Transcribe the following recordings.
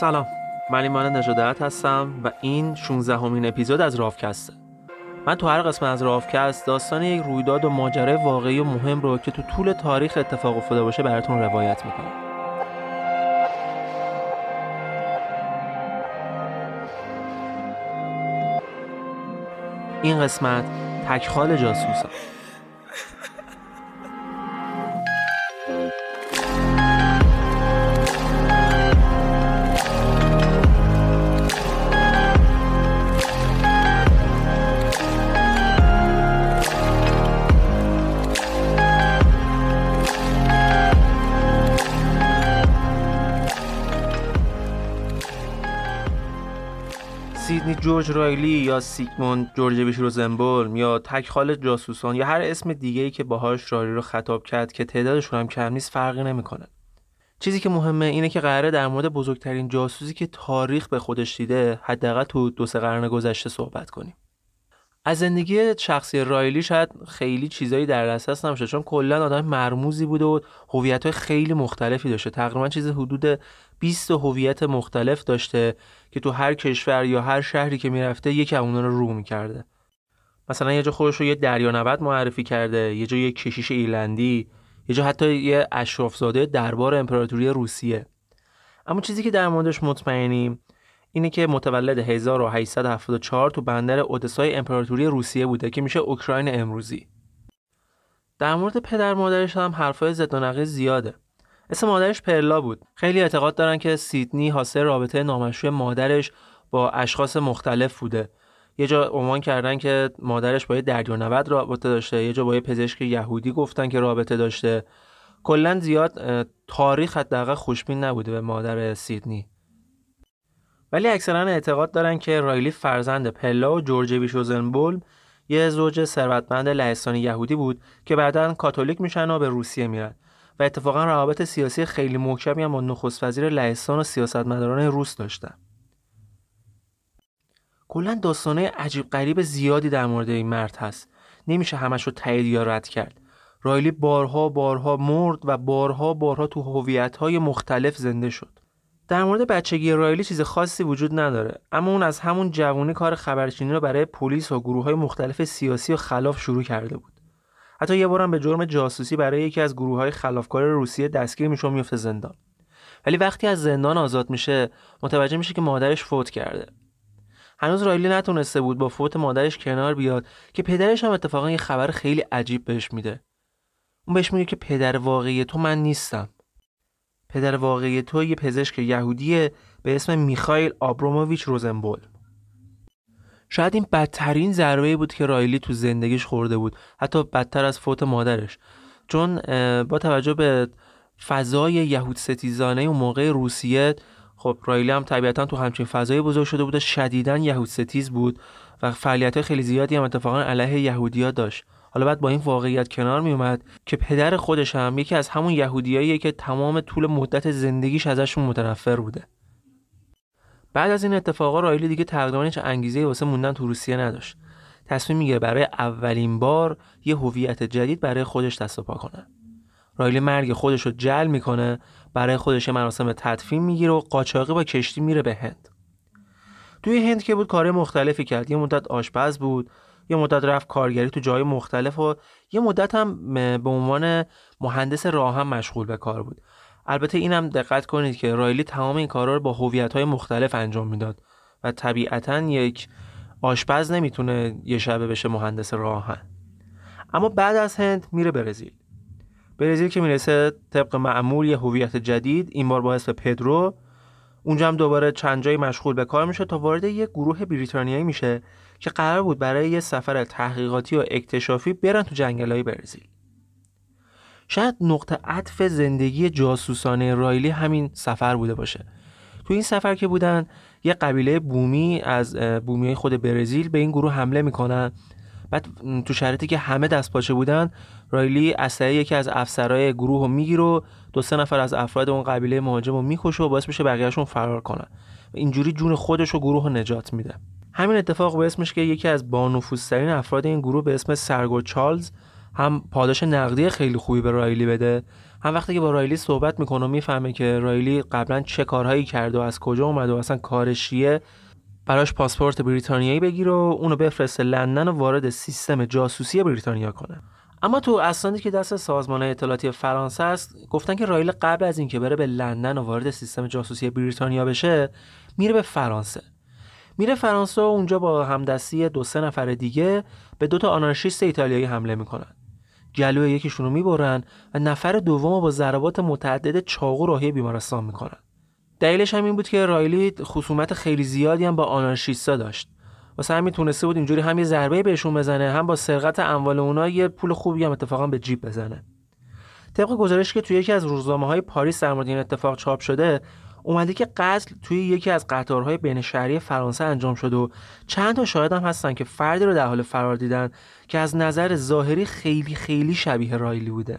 سلام، من ایمان نژادت هستم و این 16مین اپیزود از رافکسته. من تو هر قسمت از رافکست داستان یک رویداد و ماجرای واقعی و مهم رو که تو طول تاریخ اتفاق افتاده باشه براتون روایت میکنم. این قسمت تکخال جاسوسا. سیدنی جورج رایلی یا سیگموند جورجویچ روزنبلم یا تکخال جاسوسان یا هر اسم دیگه‌ای که باهاش رایلی رو خطاب کرد که تعدادشون هم کم نیست فرقی نمی‌کنه. چیزی که مهمه اینه که قراره در مورد بزرگترین جاسوسی که تاریخ به خودش دیده حداقل تو 2-3 قرن گذشته صحبت کنیم. از زندگی شخصی رایلی شاید خیلی چیزایی در دسترس نباشه چون کلا آدم مرموزی بوده و هویت‌های خیلی مختلفی داشته. تقریبا چیز حدود 20 هویت مختلف داشته که تو هر کشور یا هر شهری که میرفته یکی از اونها رو می‌کرده. مثلا یه جا خودش رو یه دریانورد معرفی کرده، یه جا یه کشیش ایرلندی، یه جا حتی یه اشرافزاده دربار امپراتوری روسیه. اما چیزی که در موردش مطمئنیم اینه که متولد 1874 تو بندر اودسای امپراتوری روسیه بوده که میشه اوکراین امروزی. در مورد پدر مادرش هم حرفای زد و نقیض زیاده. اسم مادرش پرلا بود. خیلی اعتقاد دارن که سیدنی حاصل رابطه نامشروع مادرش با اشخاص مختلف بوده. یه جا عنوان کردن که مادرش با یه دریانورد رابطه داشته، یه جا با یه پزشک یهودی گفتن که رابطه داشته. کلاً زیاد تاریخ حداقل خوشبین نبوده به مادر سیدنی. ولی اکثرا اعتقاد دارن که رایلی فرزند پرلا و جورجویچ روزنبلم یه زوج ثروتمند لهستانی یهودی بود که بعداً کاتولیک میشن و به روسیه میرن و اتفاقا روابط سیاسی خیلی محکمی هم با نخست وزیر لهستان و سیاستمداران روس داشتن. کلاً داستانه عجیب غریب زیادی در مورد این مرد هست. نمیشه همش رو تایید یا رد کرد. رایلی بارها مرد و بارها تو هویت‌های مختلف زنده شد. در مورد بچگی رایلی چیز خاصی وجود نداره، اما اون از همون جوانی کار خبرچینی رو برای پلیس و گروه‌های مختلف سیاسی و خلاف شروع کرده بود. حتی یه بارم به جرم جاسوسی برای یکی از گروه‌های خلافکار روسیه دستگیر میشه و میفته زندان. ولی وقتی از زندان آزاد میشه، متوجه میشه که مادرش فوت کرده. هنوز رایلی نتونسته بود با فوت مادرش کنار بیاد که پدرش هم اتفاقا یه خبر خیلی عجیب بهش میده. اون بهش میگه که پدر واقعی تو من نیستم. پدر واقعی تو یه پزشک یهودیه به اسم میخائیل آبراموویچ روزنبلم. شاید این بدترین ضربه‌ای بود که رایلی تو زندگیش خورده بود، حتی بدتر از فوت مادرش، چون با توجه به فضای یهود ستیزانه اون موقع روسیه، خب رایلی هم طبیعتاً تو همچین فضایی بزرگ شده بود، شدیداً یهود ستیز بود و فعالیت‌های خیلی زیادی هم اتفاقاً علیه یهودی‌ها داشت. حالا بعد با این واقعیت کنار می اومد که پدر خودش هم یکی از همون یهودیاییه که تمام طول مدت زندگیش ازشون متنفر بوده. بعد از این اتفاقا رایلی دیگه تقریبا هیچ انگیزه‌ای واسه موندن تو روسیه نداشت. تصمیم میگیره برای اولین بار یه هویت جدید برای خودش دست و پا کنه. رایلی مرگ خودش رو جل میکنه، برای خودش مراسم تدفین میگیره و قاچاقی با کشتی میره به هند. توی هند که بود کار مختلفی کرد. یه مدت آشپز بود، یه مدت رفت کارگری تو جای مختلف و یه مدت هم به عنوان مهندس راهن مشغول به کار بود. البته اینم دقت کنید که رایلی تمام این کارا رو با هویت‌های مختلف انجام میداد و طبیعتاً یک آشپز نمیتونه یه شبه بشه مهندس راهن. اما بعد از هند میره برزیل که میرسه طبق معمول یه هویت جدید، این بار با اسم پدرو. اونجا هم دوباره چند جایی مشغول به کار میشه تا وارد یه گروه بریتانیایی میشه که قرار بود برای یه سفر تحقیقاتی و اکتشافی برن تو جنگل‌های برزیل. شاید نقطه عطف زندگی جاسوسانه رایلی همین سفر بوده باشه. تو این سفر که بودن یه قبیله بومی از بومیای خود برزیل به این گروه حمله میکنن. بعد تو شرایطی که همه دست پاچه بودن، رایلی اسلحه یکی از افسرهای گروه رو میگیره و 2-3 نفر از افراد اون قبیله مهاجم رو میکشه و باعث میشه بقیه‌شون فرار کنن و اینجوری جون خودش و گروه رو نجات میده. همین اتفاق باعث میشه که یکی از بانفوذترین افراد این گروه به اسم سرگو چارلز هم پاداش نقدی خیلی خوبی به رایلی بده، هم وقتی که با رایلی صحبت میکنه و میفهمه که رایلی قبلا چه کارهایی کرده و از کجا اومده و اصلا کارش چیه، براش پاسپورت بریتانیایی بگیره و اونو بفرسته لندن و وارد سیستم جاسوسی بریتانیا کنه. اما تو اسنادی که دست سازمان اطلاعاتی فرانسه است گفتن که رایلی قبل از اینکه بره به لندن و وارد سیستم جاسوسی بریتانیا بشه میره به فرانسه. میره فرانسه و اونجا با همدستی 2-3 نفر دیگه به 2 آنارشیست ایتالیایی حمله میکنن. جلوی یکیشون رو میبرن و نفر دومو با ضربات متعدد چاقو راهی بیمارستان میکنن. دلیلش هم این بود که رایلی خصومت خیلی زیادی هم با آنارشیستا داشت. واسه همین تونسته بود اینجوری هم یه ضربه بهشون بزنه، هم با سرقت اموال اونا یه پول خوبی هم اتفاقا به جیب بزنه. طبق گزارشی که توی یکی از روزنامه‌های پاریس در مورد این اتفاق چاپ شده، اومده که قتل توی یکی از قطارهای بین شهری فرانسه انجام شده و چند تا شاهد هم هستن که فردی رو در حال فرار دیدن که از نظر ظاهری خیلی خیلی شبیه رایلی بوده.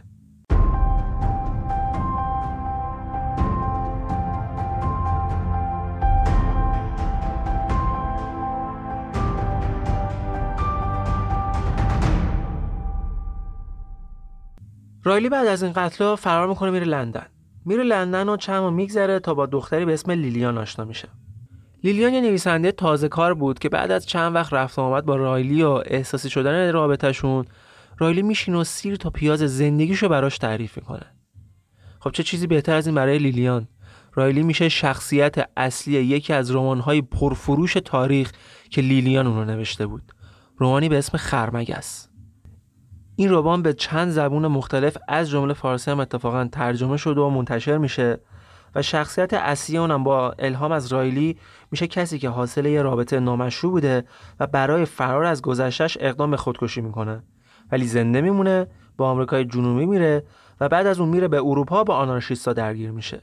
رایلی بعد از این قتل‌ها فرار میکنه میره لندن و چند ماه میگذره تا با دختری به اسم لیلیان آشنا میشه. لیلیان یه نویسنده تازه کار بود که بعد از چند وقت رفت و آمد با رایلی و احساسی شدن رابطه‌شون، رایلی میشینه و سیر تا پیاز زندگیشو براش تعریف میکنه. خب چه چیزی بهتر از این برای لیلیان؟ رایلی میشه شخصیت اصلی یکی از رمان‌های پرفروش تاریخ که لیلیان اون رو نوشته بود. رمانی به اسم خرمگس. این رمان به چند زبون مختلف از جمله فارسی هم اتفاقا ترجمه شده و منتشر میشه و شخصیت اصلی اونم با الهام از رایلی میشه کسی که حاصل یه رابطه نامشروع بوده و برای فرار از گذشته‌اش اقدام به خودکشی میکنه، ولی زنده میمونه، به آمریکای جنوبی میره و بعد از اون میره به اروپا با آنارشیستا درگیر میشه.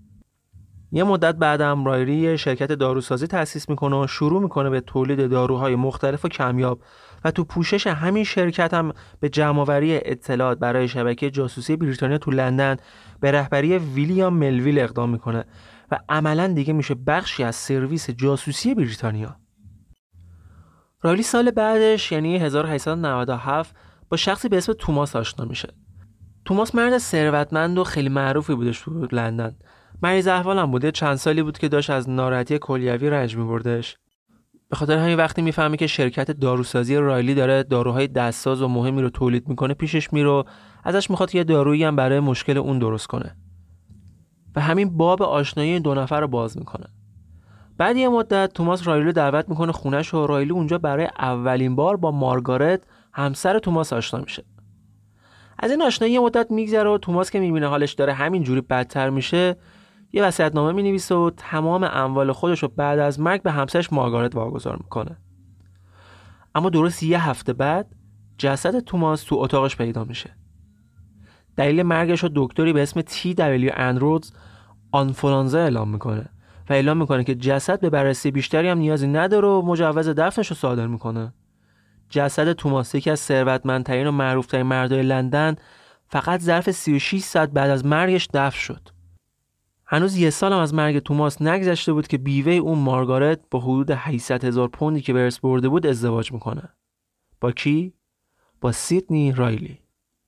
یه مدت بعدم رایلی شرکت داروسازی تأسیس میکنه و شروع میکنه به تولید داروهای مختلف و کمیاب و تو پوشش همین شرکت هم به جمع‌آوری اطلاعات برای شبکه جاسوسی بریتانیا تو لندن به رهبری ویلیام ملویل اقدام میکنه و عملاً دیگه میشه بخشی از سرویس جاسوسی بریتانیا. رایلی سال بعدش یعنی 1897 با شخصی به اسم توماس آشنا میشه. توماس مرد ثروتمند و خیلی معروفی بودش تو لندن. مریض احوال هم بوده، چند سالی بود که داشت از ناراحتی کلیوی رنج می‌بردش. به خاطر همین وقتی میفهمه که شرکت داروسازی رایلی داره داروهای دستساز و مهمی رو تولید میکنه پیشش میره، ازش میخواد یه دارویی هم برای مشکل اون درست کنه و همین باب آشنایی این 2 نفر رو باز میکنه. بعد یه مدت توماس رایلی رو دعوت میکنه خونه‌ش و رایلی اونجا برای اولین بار با مارگارت همسر توماس آشنا میشه. از این آشنایی یه مدت میگذره و توماس که میبینه حالش داره همین جوری بدتر میشه، یه وصیت‌نامه می‌نویسه و تمام اموال خودش رو بعد از مرگ به همسرش مارگارت واگذار میکنه. اما درست یه هفته بعد جسد توماس تو اتاقش پیدا میشه. دلیل مرگش رو دکتری به اسم T.W. اندرودز آنفولانزا اعلام میکنه و اعلام میکنه که جسد به بررسی بیشتری هم نیازی نداره و مجوز دفنش رو صادر میکنه. جسد توماس، یکی از ثروتمندترین و معروف‌ترین مردای لندن، فقط ظرف 36 ساعت بعد از مرگش دفن شد. هنوز 1 سال هم از مرگ توماس نگذشته بود که بیوه اون مارگارت با حدود 800,000 پوندی که به ارث برده بود ازدواج میکنه. با کی؟ با سیدنی رایلی.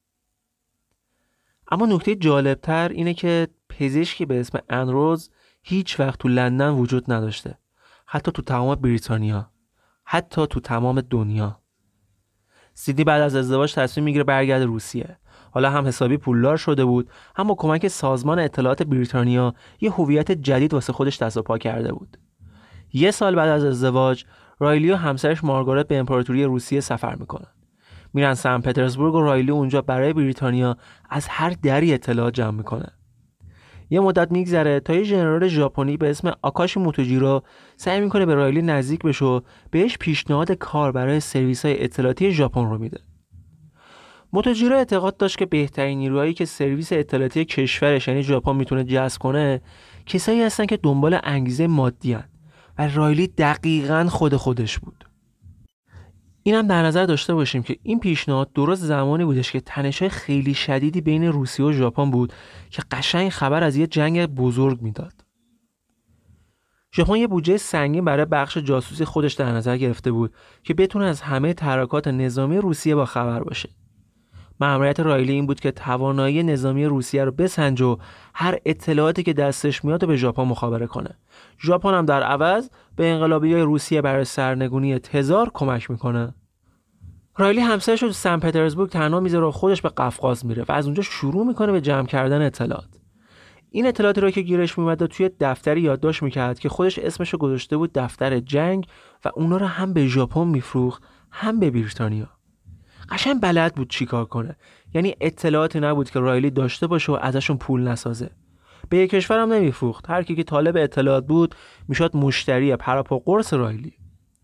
اما نکته جالبتر اینه که پزشکی به اسم اندروز هیچ وقت تو لندن وجود نداشته. حتی تو تمام بریتانیا. حتی تو تمام دنیا. سیدنی بعد از ازدواج تصمیم میگیره برگرده روسیه. حالا هم حسابی پولدار شده بود، هم با کمک سازمان اطلاعات بریتانیا یه هویت جدید واسه خودش دست و پا کرده بود. 1 سال بعد از ازدواج رایلی و همسرش مارگارت به امپراتوری روسیه سفر میکنن. میرن سن پترزبورگ و رایلی اونجا برای بریتانیا از هر دری اطلاعات جمع میکنه. یه مدت میگذره تا یه ژنرال ژاپنی به اسم آکاشی موتوجیرو سعی میکنه به رایلی نزدیک بشه و بهش پیشنهاد کار برای سرویس‌های اطلاعاتی ژاپن رو میده. موتوجیرو اعتقاد داشت که بهترین نیروهایی که سرویس اطلاعاتی کشورش یعنی ژاپن میتونه جذب کنه کسایی هستن که دنبال انگیزه مادی هن و رایلی دقیقاً خودش بود. اینم در نظر داشته باشیم که این پیشنهاد درست زمانی بودش که تنش‌های خیلی شدیدی بین روسیه و ژاپن بود که قشنگ خبر از یه جنگ بزرگ میداد. ژاپن یه بودجه سنگین برای بخش جاسوسی خودش در نظر گرفته بود که بتونه از همه تحرکات نظامی روسیه با خبر باشه. مأموریت رایلی این بود که توانایی نظامی روسیه رو بسنجه و هر اطلاعاتی که دستش میاد رو به ژاپن مخابره کنه. ژاپن هم در عوض به انقلابیای روسیه برای سرنگونی تزار کمک میکنه. رایلی همسرش رو تو سن پترزبورگ تنها میذاره و خودش به قفقاز میره و از اونجا شروع میکنه به جمع کردن اطلاعات. این اطلاعاتی رو که گیرش میومد توی دفتری یادداشت میکرد که خودش اسمش رو گذاشته بود دفتر جنگ و اونا رو هم به ژاپن میفروخت هم به بریتانیا. قشنگ بلد بود چیکار کنه. یعنی اطلاعاتی نبود که رایلی داشته باشه و ازشون پول نسازه. به یک کشور هم نمیفروخت. هر کی که طالب اطلاعات بود میشد مشتری پراپا قرص رایلی.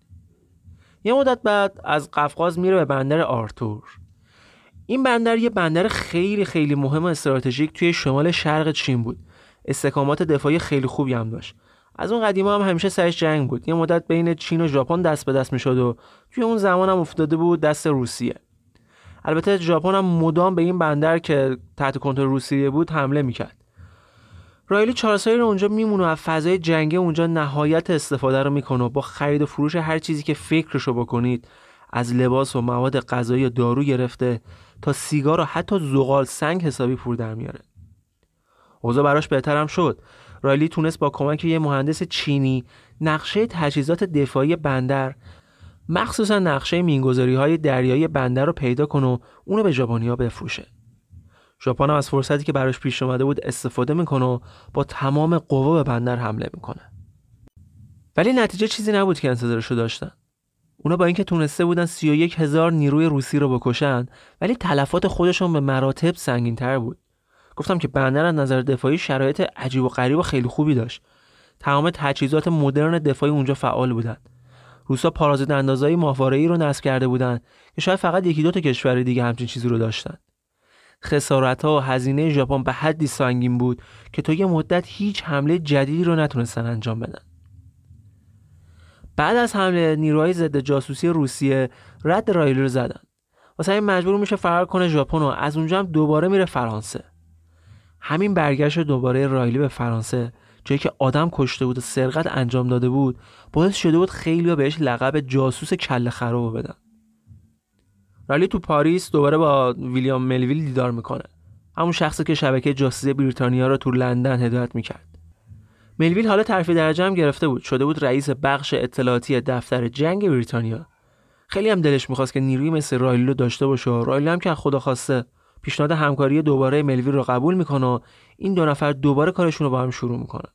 یه مدت بعد از قفقاز میره به بندر آرتور. این بندر یه بندر خیلی خیلی مهم و استراتژیک توی شمال شرق چین بود. استحکامات دفاعی خیلی خوبی هم داشت. از اون قدیما هم همیشه سرش جنگ بود. یه مدت بین چین و ژاپن دست به دست میشد و توی اون زمان هم افتاده بود دست روسیه. البته ژاپن هم مدام به این بندر که تحت کنترل روسیه بود حمله میکرد. رایلی 4 ساله اونجا میمونه و از فضای جنگی اونجا نهایت استفاده رو میکنه و با خرید و فروش هر چیزی که فکرشو بکنید، از لباس و مواد غذایی و دارو گرفته تا سیگار و حتی زغال سنگ حسابی پول در میاره. اوضاع براش بهتر هم شد. رایلی تونست با کمک یه مهندس چینی نقشه تجهیزات دفاعی بندر، مخصوصا نقشه مینگذاری‌های دریایی بندر رو پیدا کنه و اونو به ژاپنیا بفروشه. ژاپن هم از فرصتی که براش پیش اومده بود استفاده میکنه و با تمام قوا به بندر حمله میکنه. ولی نتیجه چیزی نبود که انتظارشو داشتن. اونا با اینکه تونسته بودن 31,000 نیروی روسی رو بکشن، ولی تلفات خودشون به مراتب سنگین‌تر بود. گفتم که بندر از نظر دفاعی شرایط عجیب و غریب و خیلی خوبی داشت. تمام تجهیزات مدرن دفاعی اونجا فعال بودن. روسا پارازیت اندازهای ماهواره‌ای رو نصب کرده بودن که شاید فقط یکی دو تا کشور دیگه همچین چیزی رو داشتن. خسارت‌ها و هزینه ژاپن به حدی سنگین بود که تا یه مدت هیچ حمله جدیدی رو نتونستن انجام بدن. بعد از حمله نیروهای ضد جاسوسی روسیه رد رایلی رو زدن. واسه همین مجبور میشه فرار کنه ژاپن و از اونجا هم دوباره میره فرانسه. همین برگشت دوباره رایلی به فرانسه، جایی که آدم کشته بود و سرقت انجام داده بود، باعث شده بود خیلی‌ها بهش لقب جاسوس کله خراب بدن. رایلی تو پاریس دوباره با ویلیام ملویل دیدار میکنه. همون شخصی که شبکه جاسوسی بریتانیا رو تو لندن هدایت میکرد. ملویل حالا ترفیع درجه هم گرفته بود، شده بود رئیس بخش اطلاعاتی دفتر جنگ بریتانیا. خیلی هم دلش میخواست که نیروی مثل رایلی رو داشته باشه. رایلی هم که خدا خواسته پیشنهاد همکاری دوباره ملویل رو قبول میکنه و این دو نفر دوباره کارشون رو با هم شروع میکنن.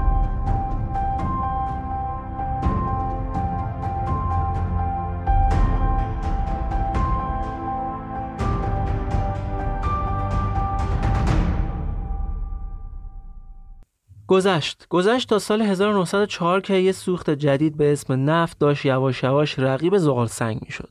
گذشت تا سال 1904 که یه سوخت جدید به اسم نفت داشت یواش یواش رقیب زغال سنگ میشد.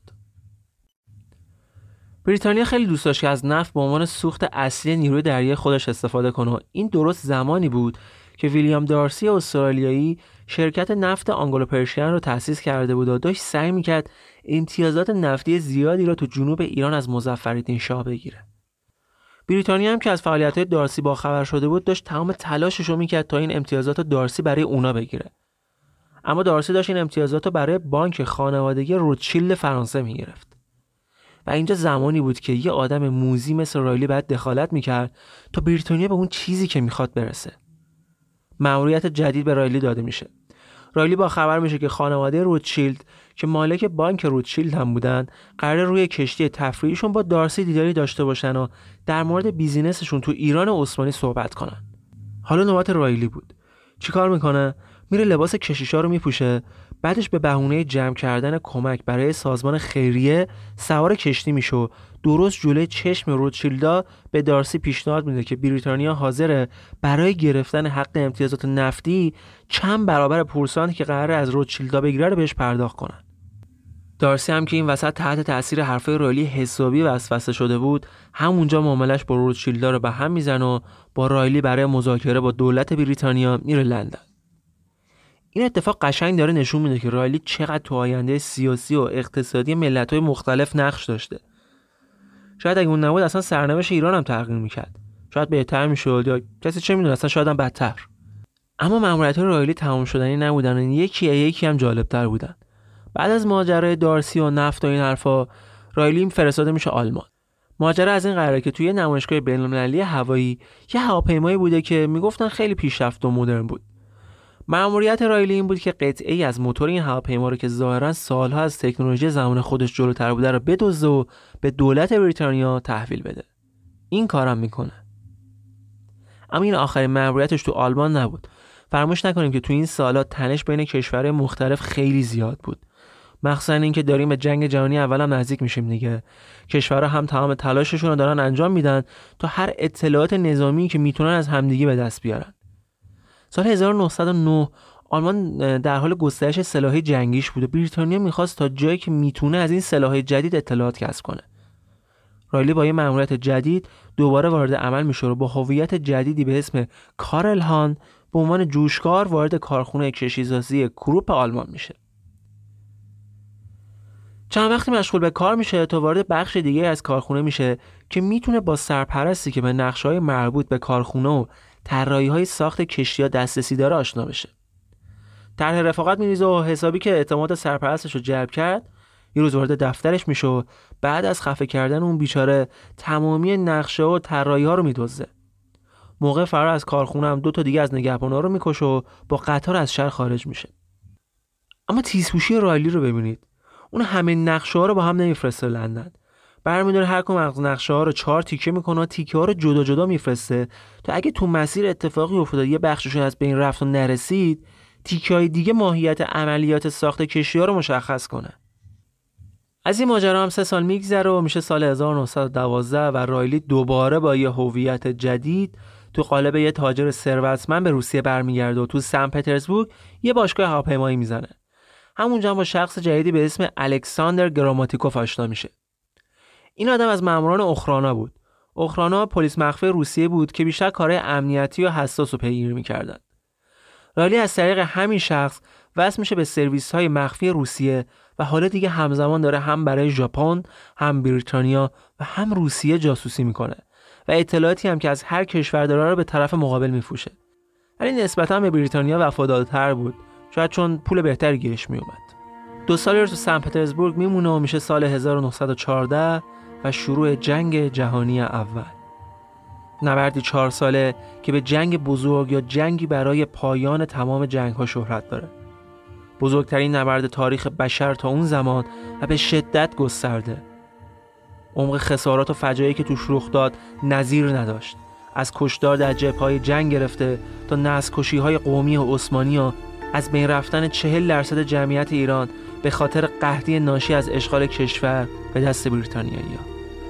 بریتانیا خیلی دوست داشت که از نفت به عنوان سوخت اصلی نیروی دریایی خودش استفاده کنه. این درست زمانی بود که ویلیام دارسی استرالیایی شرکت نفت آنگلو پرشین رو تأسیس کرده بود و داشت سعی میکرد امتیازات نفتی زیادی رو تو جنوب ایران از مظفرالدین شاه بگیره. بریتانیا هم که از فعالیت‌های دارسی باخبر شده بود داشت تمام تلاشش رو میکرد تا این امتیازات دارسی برای اونا بگیره. اما دارسی داشت این امتیازات رو برای بانک خانوادگی روتشیلد فرانسه میگرفت. و اینجا زمانی بود که یه آدم موذی مثل رایلی باید دخالت میکرد تا بریتانیا به اون چیزی که میخواد برسه. مأموریت جدید به رایلی داده میشه. رایلی با خبر میشه که خانواده روتشیلد که مالک بانک روتشیلد هم بودن قراره روی کشتی تفریحیشون با دارسی دیداری داشته باشن و در مورد بیزینسشون تو ایران عثمانی صحبت کنن. حالا نوبت رایلی بود. چیکار میکنه؟ میره لباس کشیشا رو میپوشه، بعدش به بهونه جمع کردن کمک برای سازمان خیریه سوار کشتی میشه و درست جلوی چشم روتشیلدا به دارسی پیشنهاد میده که بریتانیا حاضره برای گرفتن حق امتیازات نفتی چند برابر پورسانتی که قراره از روتشیلدا بگیره رو بهش پرداخت کنن. دارسی هم که این وسط تحت تاثیر حرفای رایلی حسابی وسوسه شده بود، همونجا معاملش با روتشیلدا رو به هم میزنه و با رایلی برای مذاکره با دولت بریتانیا میره لندن. این اتفاق قشنگ داره نشون میده که رایلی چقدر تو آینده سیاسی و اقتصادی ملت‌های مختلف نقش داشته. شاید اگه اون نبود اصلا سرنوشت ایران هم تغییر میکرد. شاید بهتر میشد یا کسی چه میدونه، اصلا شاید هم بدتر. اما مأموریت‌های رایلی تمام شدنی نبودن و یکی هم جالب‌تر بودن. بعد از ماجرای دارسی و نفت و این حرفا، رایلی فرستاده میشه آلمان. ماجرا از این قراره که توی نمایشگاه بین‌المللی هوایی یه هواپیمایی بوده که میگفتن خیلی پیشرفته و مدرن بود. مأموریت رایلی این بود که قطعه‌ای از موتور این هواپیما رو که ظاهراً سالها از تکنولوژی زمان خودش جلوتر بوده رو بدزده و به دولت بریتانیا تحویل بده. این کارم میکنه. اما این آخرین مأموریتش تو آلمان نبود. فراموش نکنیم که تو این سال‌ها تنش بین کشورهای مختلف خیلی زیاد بود. مخصوصا این که داریم به جنگ جهانی اول هم نزدیک میشیم دیگه. کشورها هم تمام تلاششون رو دارن انجام میدن تا هر اطلاعات نظامی که میتونن از همدیگه به دست بیارن. سال 1909 آلمان در حال گسترش سلاح جنگیش بود و بریتانیا میخواست تا جایی که میتونه از این سلاح جدید اطلاعات کسب کنه. رایلی با یه مأموریت جدید دوباره وارد عمل میشه و با هویت جدیدی به اسم کارل هان به عنوان جوشکار وارد کارخونه کشتیسازی کروپ آلمان میشه. چند وقتی مشغول به کار میشه تا وارد بخش دیگه از کارخونه میشه که میتونه با سرپرستی که به نقشه‌های مربوط به کارخونه و طراحی‌های ساخت کشتی‌ها دسترسی داره آشنا بشه. طرح رفاقت میریزه و حسابی که اعتماد سرپرستش رو جلب کرد، یه روز وارد دفترش میشه و بعد از خفه کردن اون بیچاره تمامی نقشه و طراحی‌ها رو میدزده. موقع فرار از کارخونه هم 2 تا دیگه از نگهبانا رو میکشه و با قطار از شهر خارج میشه. اما تیزهوشی رایلی رو ببینید. اون همه نقشه‌ها رو با هم نمیفرسته لندن. برمی‌داره هر کدوم از نقشه‌ها رو 4 تیکه میکنه و تیکه‌ها رو جدا جدا میفرسته تا اگه تو مسیر اتفاقی افتاد یه بخششون از بین رفت و نرسید، تیکه‌های دیگه ماهیت عملیات ساخت کشتی‌ها رو مشخص کنه. از این ماجرا هم 3 سال میگذره و میشه سال 1912 و رایلی دوباره با یه هویت جدید تو قالب یه تاجر ثروتمند به روسیه برمیگرده و تو سن پترزبورگ یه باشگاه هواپیمایی میزنه. همونجا با شخص جدیدی به اسم الکساندر گراماتیکوف آشنا میشه. این آدم از ماموران اوخرانا بود. اوخرانا پلیس مخفی روسیه بود که بیشتر کارهای امنیتی و حساس رو پیگیری می‌کردن. رایلی از طریق همین شخص وصل میشه به سرویس‌های مخفی روسیه و حالا دیگه همزمان داره هم برای ژاپن، هم بریتانیا و هم روسیه جاسوسی میکنه و اطلاعاتی هم که از هر کشور داره رو به طرف مقابل میفروشه. ولی نسبتاً به بریتانیا وفادارتر بود، شاید چون پول بهتری گیرش میومد. 2 سالی رو تو سن پترزبورگ میمونه و میشه سال 1914 و شروع جنگ جهانی اول. نبردی 4 ساله که به جنگ بزرگ یا جنگی برای پایان تمام جنگ‌ها شهرت داره. بزرگترین نبرد تاریخ بشر تا اون زمان و به شدت گسترده. عمق خسارات و فجایعی که توش رخ داد نظیر نداشت. از کشتار در جبهه‌های جنگ گرفته تا نسل‌کشی‌های قومی و عثمانی و از بین رفتن 40% جمعیت ایران به خاطر قحطی ناشی از اشغال کشور به دست بریتانیایی‌ها.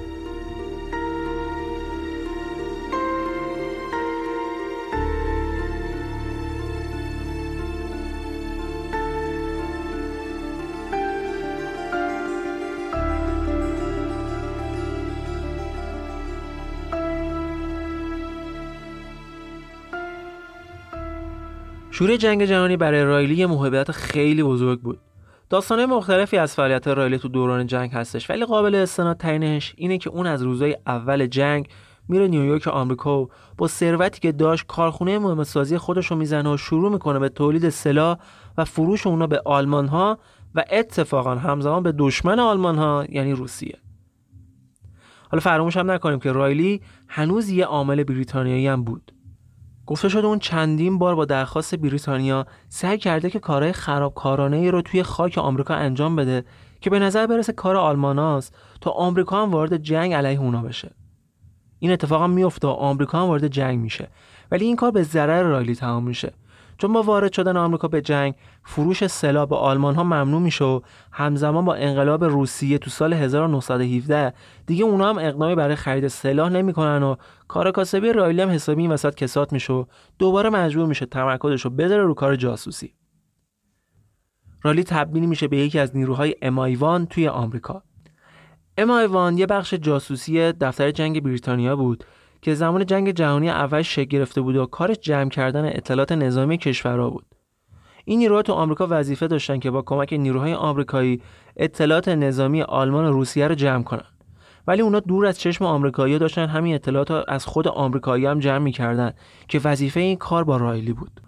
شروع جنگ جهانی برای رایلی یه موهبت خیلی بزرگ بود. داستان‌های مختلفی از فعالیت رایلی تو دوران جنگ هستش، ولی قابل استناد ترینش اینه که اون از روزهای اول جنگ میره نیویورک آمریکا و با ثروتی که داشت کارخونه مهمه‌سازی خودش رو میزنه و شروع میکنه به تولید سلاح و فروش اونا به آلمان‌ها و اتفاقا همزمان به دشمن آلمان‌ها یعنی روسیه. حالا فراموش هم نکنیم که رایلی هنوز یه عامل بریتانیایی هم بود. گفته شده اون چندین بار با درخواست بریتانیا سعی کرده که کارهای خرابکارانه‌ای رو توی خاک آمریکا انجام بده که به نظر برسه کار آلماناست تا آمریکا هم وارد جنگ علیه اونا بشه. این اتفاق هم میفته و آمریکا هم وارد جنگ میشه، ولی این کار به ضرر رایلی تمام میشه، چون با وارد شدن آمریکا به جنگ فروش سلاح به آلمان‌ها ممنوع میشه و همزمان با انقلاب روسیه تو سال 1917 دیگه اونا هم اقدامی برای خرید سلاح نمیکنن و کار کاسبی رایلی هم حسابی این وسط کساد میشه و دوباره مجبور میشه تمرکزش رو بذاره رو کار جاسوسی. رایلی تبدیل میشه به یکی از نیروهای MI1 توی آمریکا. MI1 یه بخش جاسوسی دفتر جنگ بریتانیا بود که زمان جنگ جهانی اول شکل گرفته بود و کارش جمع کردن اطلاعات نظامی کشورها بود. این نیروها تو آمریکا وظیفه داشتن که با کمک نیروهای آمریکایی اطلاعات نظامی آلمان و روسیه رو جمع کنن. ولی اونا دور از چشم آمریکایی‌ها داشتن همین اطلاعات از خود آمریکایی هم جمع می‌کردن که وظیفه این کار با رایلی بود.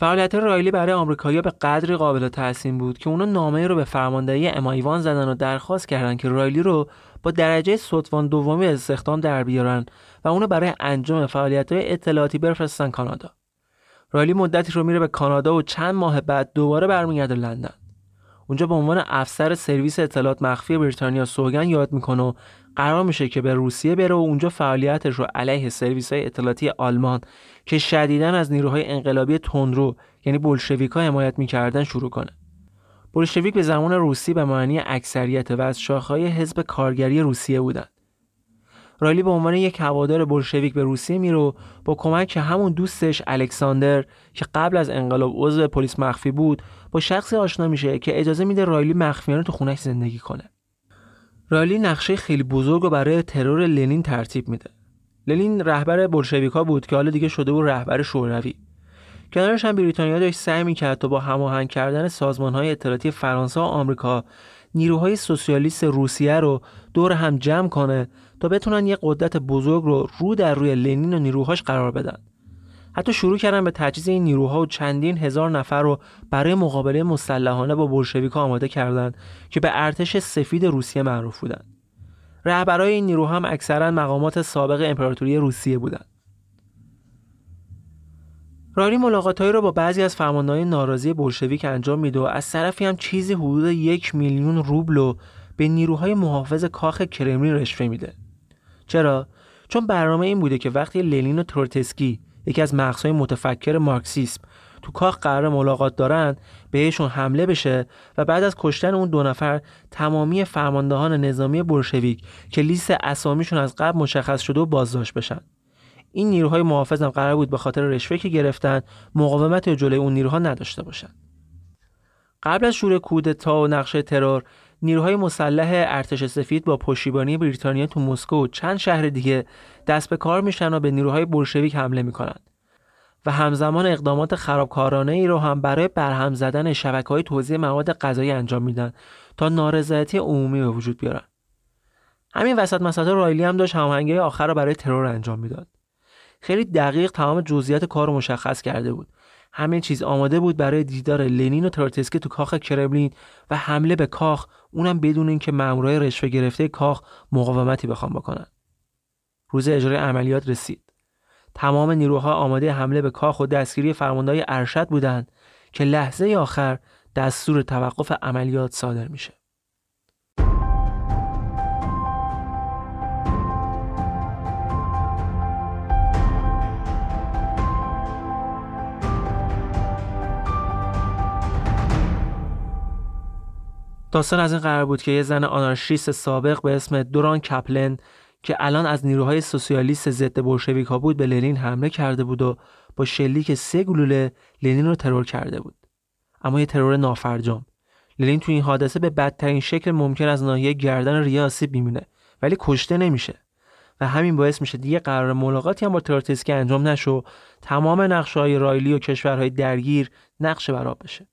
فعالیت رایلی برای آمریکایی‌ها به قدری قابل تحسین بود که اونا نامه‌ای رو به فرماندهی MI1 زدن و درخواست کردن که رایلی رو با درجه ستوان دومی استخدام در بیارن و اونو برای انجام فعالیت‌های اطلاعاتی بفرستن کانادا. رایلی مدتی رو میره به کانادا و چند ماه بعد دوباره برمیگرده لندن. اونجا به عنوان افسر سرویس اطلاعات مخفی بریتانیا سوگن یاد میکنه و قرار میشه که به روسیه بره و اونجا فعالیتش رو علیه سرویس‌های اطلاعاتی آلمان که شدیداً از نیروهای انقلابی تندرو یعنی بولشویک‌ها حمایت میکردن شروع کنه. بولشویک به زبان روسی به معنی اکثریت و از شاخه‌های حزب کارگری روسیه بودن. رایلی به عنوان یک هوادار بولشویک به روسیه میره و با کمک همون دوستش الکساندر که قبل از انقلاب عضو پلیس مخفی بود با شخصی آشنا میشه که اجازه میده رایلی مخفیانه تو خونه‌اش زندگی کنه. رایلی نقشه خیلی بزرگ رو برای ترور لنین ترتیب میده. لنین رهبر بولشویک‌ها بود که حالا دیگه شده بود رهبر شوروی. کنارش هم بریتانیا داشت سعی میکرد تا با هماهنگ کردن سازمان‌های اطلاعاتی فرانسه و آمریکا نیروهای سوسیالیست روسیه رو دور هم جمع کنه تا بتونن یه قدرت بزرگ رو در روی لنین و نیروهاش قرار بدن. حتی شروع کردن به تجهیز این نیروها و چندین هزار نفر رو برای مقابله مسلحانه با بولشویک‌ها آماده کردند که به ارتش سفید روسیه معروف بودند. رهبرای این نیروها هم اکثرا مقامات سابق امپراتوری روسیه بودند. رایلی ملاقات‌هایی رو با بعضی از فرماندهان ناراضی بولشویک انجام میده و از طرفی هم چیزی حدود 1 میلیون روبل به نیروهای محافظ کاخ کرملین رشوه میده. چرا؟ چون برنامه این بوده که وقتی لنین و تروتسکی یکی از مغزهای متفکر مارکسیسم تو کاخ قرار ملاقات دارن بهشون حمله بشه و بعد از کشتن اون 2 نفر تمامی فرماندهان نظامی بولشویک که لیست اسامیشون از قبل مشخص شده و بازداشت بشن. این نیروهای محافظ هم قرار بود به خاطر رشوه که گرفتن مقاومت جلوی اون نیروها نداشته باشن. قبل از شروع کودتا و نقشه ترور، نیروهای مسلح ارتش سفید با پشتیبانی بریتانیا تو مسکو و چند شهر دیگه دست به کار میشن و به نیروهای بولشویک حمله میکنن و همزمان اقدامات خرابکارانه ای رو هم برای برهم زدن شبکه‌های توزیع مواد غذایی انجام میدن تا نارضایتی عمومی به وجود بیارن. همین وسط مسئله رایلی هم داشت هماهنگی آخر رو برای ترور انجام میداد. خیلی دقیق تمام جزئیات کار رو مشخص کرده بود. همه چیز آماده بود برای دیدار لنین و تروتسکی تو کاخ کرملین و حمله به کاخ، اونم بدون اینکه مامورای رشوه گرفته کاخ مقاومتی بخوام بکنن. روز اجرای عملیات رسید. تمام نیروها آماده حمله به کاخ و دستگیری فرماندهای ارشد بودند که لحظه آخر دستور توقف عملیات صادر میشه. داستان از این قرار بود که یه زن آنارشیست سابق به اسم دوران کپلن که الان از نیروهای سوسیالیست ضد بولشویک‌ها بود به لنین حمله کرده بود و با شلیک 3 گلوله لنین رو ترور کرده بود. اما یه ترور نافرجام. لنین تو این حادثه به بدترین شکل ممکن از ناحیه گردن ریه آسیب می‌بینه ولی کشته نمیشه و همین باعث میشه دیگه قرار ملاقاتی هم با تروتسکی انجام نشه. تمام نقشه‌های رایلی و کشورهای درگیر نقش برآب بشه.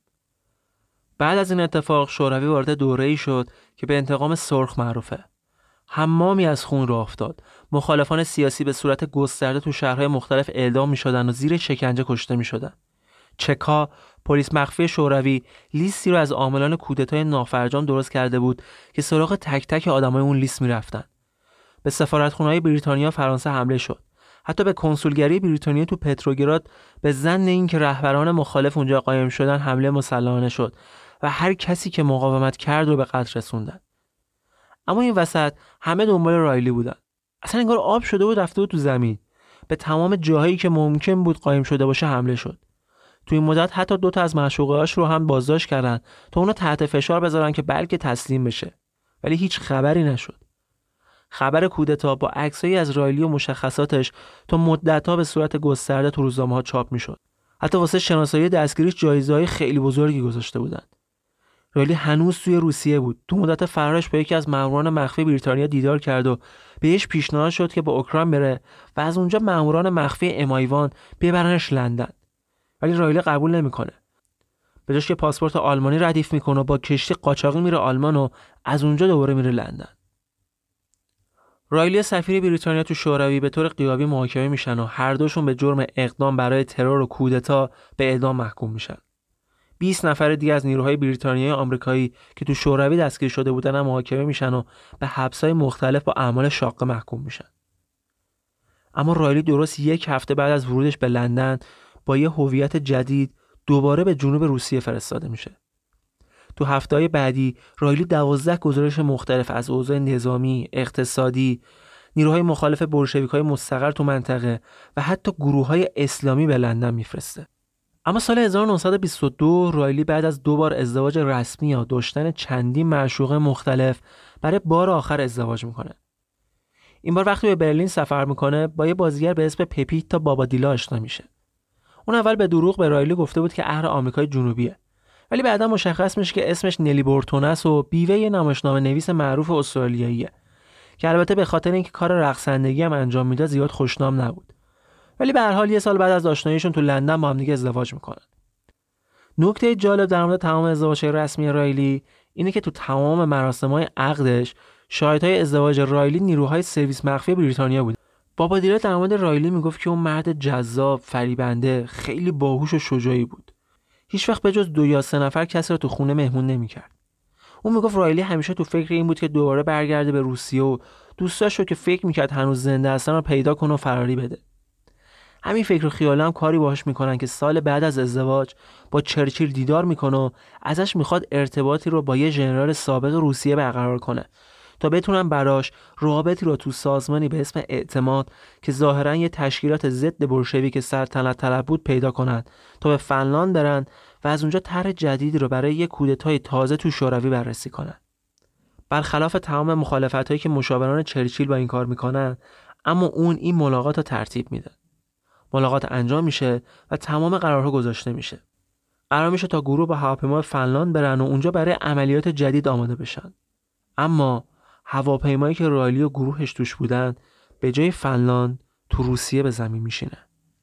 بعد از این اتفاق شوروی وارد دوره‌ای شد که به انتقام سرخ معروفه. حمامی از خون راه افتاد. مخالفان سیاسی به صورت گسترده تو شهرهای مختلف اعدام می‌شدن و زیر شکنجه کشته می‌شدن. چکا، پلیس مخفی شوروی، لیستی رو از عاملان کودتای نافرجام درست کرده بود که سراغ تک تک آدمای اون لیست می‌رفتن. به سفارتخونه‌های بریتانیا و فرانسه حمله شد. حتی به کنسولگری بریتانیا تو پتروگراد به ظن اینکه رهبران مخالف اونجا قایم شدن حمله مسلحانه شد و هر کسی که مقاومت کرد رو به قتل رسوندن. اما این وسط همه دنبال رایلی بودن. اصلا انگار آب شده بود رفته بود تو زمین. به تمام جاهایی که ممکن بود قایم شده باشه حمله شد. تو این مدت حتی 2 تا از معشوقه‌هاش رو هم بازداشت کردن تا اونو تحت فشار بذارن که بلکه تسلیم بشه. ولی هیچ خبری نشد. خبر کودتا با عکسایی از رایلی و مشخصاتش تا مدت‌ها به صورت گسترده تو روزنامه‌ها چاپ می‌شد. حتی واسه شناسایی دستگیریش جایزه‌های خیلی بزرگی گذاشته بودن. رایلی هنوز توی روسیه بود. تو مدت فرارش با یکی از ماموران مخفی بریتانیا دیدار کرد و بهش پیشنهاد شد که به اوکراین بره و از اونجا ماموران مخفی MI1 ببرنش لندن. ولی رایلی قبول نمیکنه. به جاش که پاسپورت آلمانی ردیف میکنه و با کشتی قاچاقی میره آلمان و از اونجا دوباره میره لندن. رایلی سفیر بریتانیا تو شوروی به طور غیابی محاکمه میشن و هر دوشون به جرم اقدام برای ترور و کودتا به اعدام محکوم میشن. 20 نفر دیگه از نیروهای بریتانیایی آمریکایی که تو شوروی دستگیر شده بودن هم محاکمه میشن و به حبس‌های مختلف با اعمال شاقه محکوم میشن. اما رایلی درست 1 هفته بعد از ورودش به لندن با یه هویت جدید دوباره به جنوب روسیه فرستاده میشه. تو هفته‌های بعدی رایلی 12 گزارش مختلف از اوضاع نظامی، اقتصادی، نیروهای مخالف بولشویک‌های مستقر تو منطقه و حتی گروه‌های اسلامی به لندن میفرسته. اما سال 1922 رایلی بعد از 2 بار ازدواج رسمی یا داشتن چندین معشوقه مختلف برای بار آخر ازدواج میکنه. این بار وقتی به برلین سفر میکنه با یه بازیگر به اسم پپیتا بابادیلا آشنا میشه. اون اول به دروغ به رایلی گفته بود که اهل آمریکای جنوبیه، ولی بعدا مشخص میشه که اسمش نلی بورتون است و بیوه یه نمایشنامه نویس معروف استرالیاییه که البته به خاطر اینکه کار رقصندگی هم انجام میداد زیاد خوشنام نبود. ولی به هر حال 1 سال بعد از آشناییشون تو لندن با هم دیگه ازدواج میکنن. نکته جالب در مورد تمام ازدواج‌های رسمی رایلی اینه که تو تمام مراسم‌های عقدش شاهدهای ازدواج رایلی نیروهای سرویس مخفی بریتانیا بود. بابادیلا در مورد رایلی میگفت که اون مرد جذاب، فریبنده، خیلی باهوش و شجاعی بود. هیچ وقت به جز 2 یا 3 نفر کسی رو تو خونه مهمون نمی‌کرد. اون میگفت رایلی همیشه تو فکر این بود که دوباره برگرده به روسیه و دوستاشو که فکر می‌کرد هنوز زنده هستن رو پیدا کنه و فراری بده. همین فکر و خیال هم کاری باهاش میکنن که سال بعد از ازدواج با چرچیل دیدار میکنه و ازش میخواد ارتباطی رو با یه ژنرال سابق روسیه برقرار کنه تا بتونن براش رابطی رو تو سازمانی به اسم اعتماد که ظاهرا یه تشکیلات ضد بولشویک سلطنت طلب بود پیدا کنن تا به فنلاند برن و از اونجا طرح جدیدی رو برای یه کودتای تازه تو شوروی بررسی کنن. برخلاف تمام مخالفتایی که مشاوران چرچیل با این کار میکنن، اما اون این ملاقات رو ترتیب میده. ملاقات انجام میشه و تمام قرارها گذاشته میشه. قرار میشه تا گروه با هواپیما فنلاند برن و اونجا برای عملیات جدید آماده بشن. اما هواپیمایی که رایلی و گروهش توش بودن به جای فنلاند تو روسیه به زمین میشینه.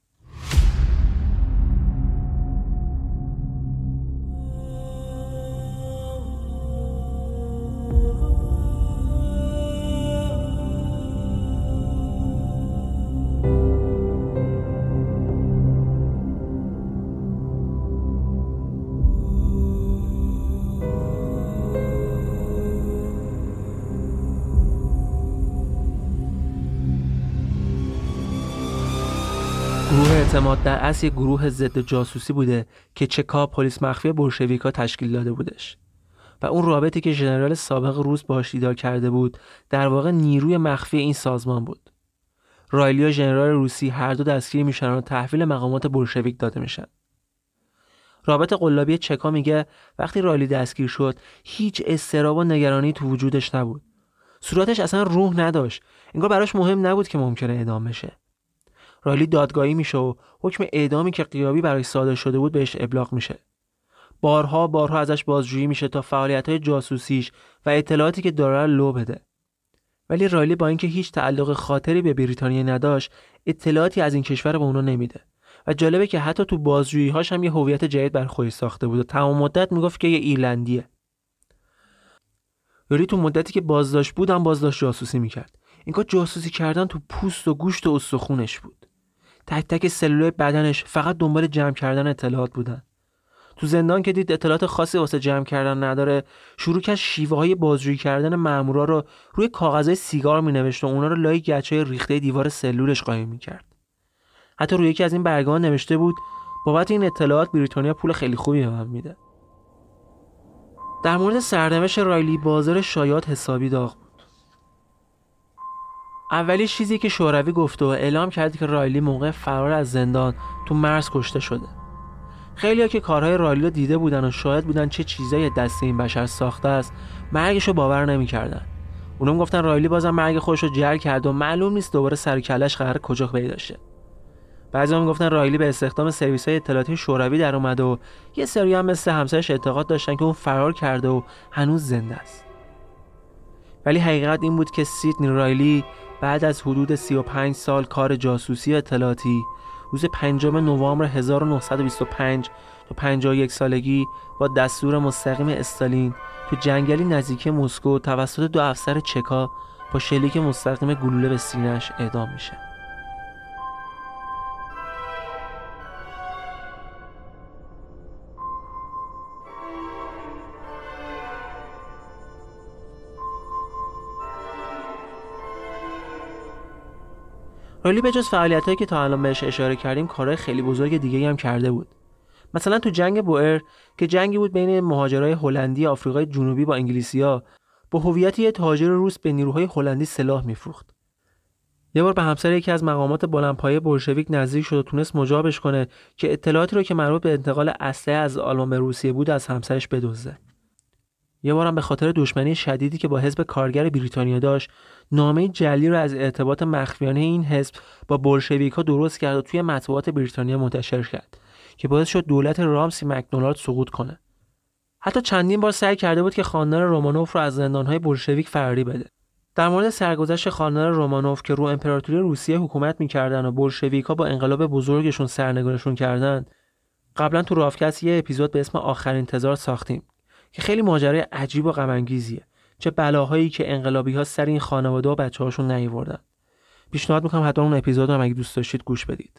گروه اعتماد در اصل یک گروه ضد جاسوسی بوده که چکا پلیس مخفی بولشویکا تشکیل داده بودش و اون رابطی که ژنرال سابق روس باهاش دیدار کرده بود در واقع نیروی مخفی این سازمان بود. رایلی و ژنرال روسی هر دو دستگیر میشن و تحویل مقامات بولشویک داده میشن. رابط قلابی چکا میگه وقتی رایلی دستگیر شد هیچ اضطراب و نگرانی تو وجودش نبود. صورتش اصلا روح نداشت. انگار براش مهم نبود که ممکنه اعدام بشه. رایلی دادگاهی میشه و حکم اعدامی که غیابی برای صادر شده بود بهش ابلاغ میشه. بارها ازش بازجویی میشه تا فعالیت‌های جاسوسیش و اطلاعاتی که داره لو بده. ولی رایلی با اینکه هیچ تعلق خاطری به بریتانیا نداشت، اطلاعاتی از این کشور به اونا نمیده. و جالبه که حتی تو بازجویی‌هاش هم یه هویت جدید بر خودش ساخته بود و تمام مدت میگفت که یه ایرلندیه. یوری تو مدتی که بازداشت بود هم بازداشت جاسوسی میکرد. اینکه جاسوسی کردن تو پوست و گوشت و استخونش بود. تک تک سلولای بدنش فقط دنبال جمع کردن اطلاعات بودن. تو زندان که دید اطلاعات خاصی واسه جمع کردن نداره، شروع کرد شیوه‌های بازجویی کردن مامورا رو روی کاغذهای سیگار مینوشت و اونا رو لای گچهای ریخته دیوار سلولش قایم می‌کرد. حتی روی یکی از این برگه‌ها نوشته بود بابت این اطلاعات بریتانیا پول خیلی خوبی به من میده. در مورد سرنوشت رایلی بازار شایعات حسابی داغ بود. اولی چیزی که شوروی گفت و اعلام کرد که رایلی موقع فرار از زندان تو مرز کشته شده. خیلی‌ها که کارهای رایلی رو دیده بودن و شاهد بودن چه چیزایی دست این بشر ساخته است، مرگش رو باور نمی‌کردن. اونا میگفتن رایلی بازم مرگ خودش رو جر کرد و معلوم نیست دوباره سر کله‌اش قرار کجا پیدا شه. بعضی‌ها میگفتن رایلی به استخدام سرویس‌های اطلاعاتی شوروی در اومده و یه سری هم مثل همسرش اعتقاد داشتن که اون فرار کرده و هنوز زنده است. ولی حقیقت این بود که سیدنی رایلی بعد از حدود 35 سال کار جاسوسی اطلاعاتی روز 5 نوامبر 1925 تا 51 سالگی با دستور مستقیم استالین تو جنگلی نزدیکی مسکو توسط 2 افسر چکا با شلیک مستقیم گلوله به سینه‌اش اعدام میشه. رایلی به جز فعالیتایی که تا الان بهش اشاره کردیم کارهای خیلی بزرگ دیگه‌ای هم کرده بود. مثلا تو جنگ بوئر که جنگی بود بین مهاجرای هلندی آفریقای جنوبی با انگلیسی‌ها، با هویت یه تاجر روس به نیروهای هلندی سلاح میفروخت. یه بار به همسر یکی از مقامات بلندپایه بولشویک نزدیک شد و تونست مجابش کنه که اطلاعاتی رو که مربوط به انتقال اسلحه از آلمان به روسیه بود از همسرش بدزده. یه بارم به خاطر دشمنی شدیدی که با حزب کارگر بریتانیا داشت، نامه جعلی رو از ارتباط مخفیانه این حزب با بولشویک‌ها درست کرد و توی مطبوعات بریتانیا منتشر کرد که باعث شد دولت رامسی مکدونالد سقوط کنه. حتی چندین بار سعی کرده بود که خاندان رومانوف رو از زندان‌های بولشویک فراری بده. در مورد سرگذشت خاندان رومانوف که رو امپراتوری روسیه حکومت می‌کردن و بولشویک‌ها با انقلاب بزرگشون سرنگونشون کردن، قبلا تو رافکست یه اپیزود به اسم آخرین انتظار ساختیم که خیلی ماجرای عجیب و غم انگیزیه. چه بلاهایی که انقلابی‌ها سر این خانواده و بچه‌هاشون نیاوردن. پیشنهاد می‌کنم حتما اون اپیزود رو اگه دوست داشتید گوش بدید.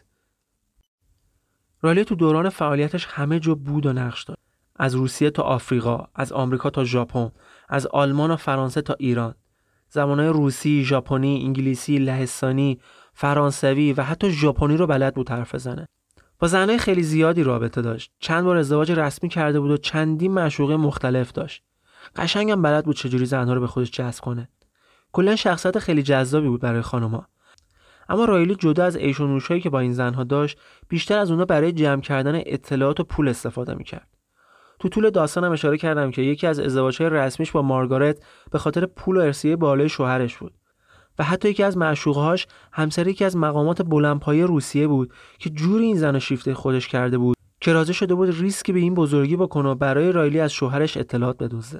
رایلی تو دوران فعالیتش همه جا بود و نقش داشت. از روسیه تا آفریقا، از آمریکا تا ژاپن، از آلمان و فرانسه تا ایران. زبان‌های روسی، ژاپنی، انگلیسی، لهستانی، فرانسوی و حتی ژاپنی رو بلد بود حرف بزنه. با زنای خیلی زیادی رابطه داشت. چند بار ازدواج رسمی کرده بود و چندین معشوقه مختلف داشت. قشنگم بلد بود چجوری زنها رو به خودش جذب کنه. کلاً شخصیت خیلی جذابی بود برای خانم‌ها. اما رایلی جدا از عیش و نوشایی که با این زنها داشت، بیشتر از اونها برای جمع کردن اطلاعات و پول استفاده می‌کرد. تو طول داستانم اشاره کردم که یکی از ازدواج‌های رسمیش با مارگارت به خاطر پول و ارثیه بالای شوهرش بود. و حتی یکی از معشوقه‌هاش همسر یکی از مقامات بلندپایه روسیه بود که جوری این زن شیفته خودش کرده بود که راضی شده بود ریسکی به این بزرگی بکنه و برای رایلی از شوهرش اطلاعات بدزده.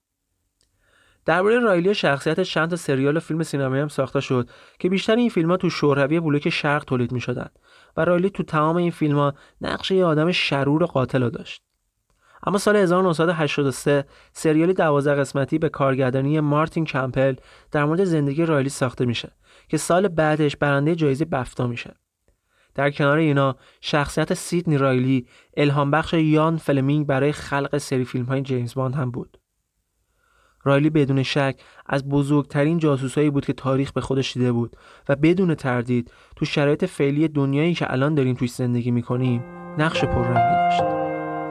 درباره رایلی شخصیتش چند تا سریال و فیلم سینمایی هم ساخته شد که بیشتر این فیلم‌ها تو شوروی بلوک شرق تولید می‌شدن و رایلی تو تمام این فیلم‌ها نقش یه آدم شرور و قاتل رو داشت. اما سال 1983 سریالی 12 قسمتی به کارگردانی مارتین کمپل در مورد زندگی رایلی ساخته میشه که سال بعدش برنده جایزه بفتا میشه. در کنار اینا شخصیت سیدنی رایلی الهام بخش یان فلمینگ برای خلق سری فیلم‌های جیمز باند هم بود. رایلی بدون شک از بزرگترین جاسوسایی بود که تاریخ به خودش دیده بود و بدون تردید تو شرایط فعلی دنیایی که الان داریم توش زندگی می‌کنیم نقش پررنگی داشت.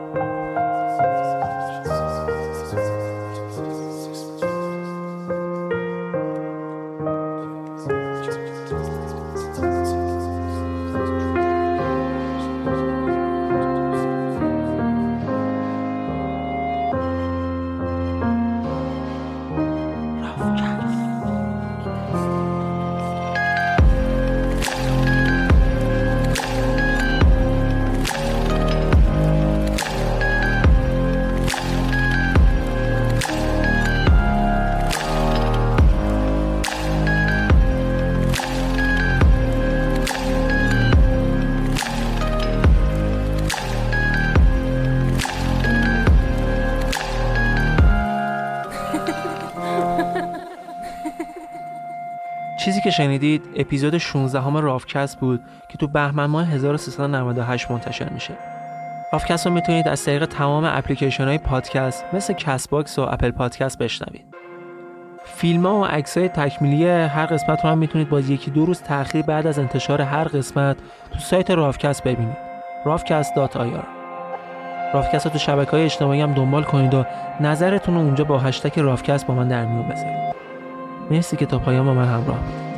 چیزی که شنیدید اپیزود 16 رافکست بود که تو بهمن ماه 1398 منتشر میشه. رافکست رو میتونید از طریق تمام اپلیکیشن های پادکست مثل کست باکس و اپل پادکست بشنوید. فیلم ها و عکس های تکمیلی هر قسمت رو هم میتونید با 1-2 روز تأخیر بعد از انتشار هر قسمت تو سایت رافکست ببینید. rafcast.ir. رافکست رو تو شبکه‌های اجتماعی هم دنبال کنید و نظرتون رو اونجا با هشتگ رافکست با من در میون بذارید. مرسی که تا پایان با من همراه بودید.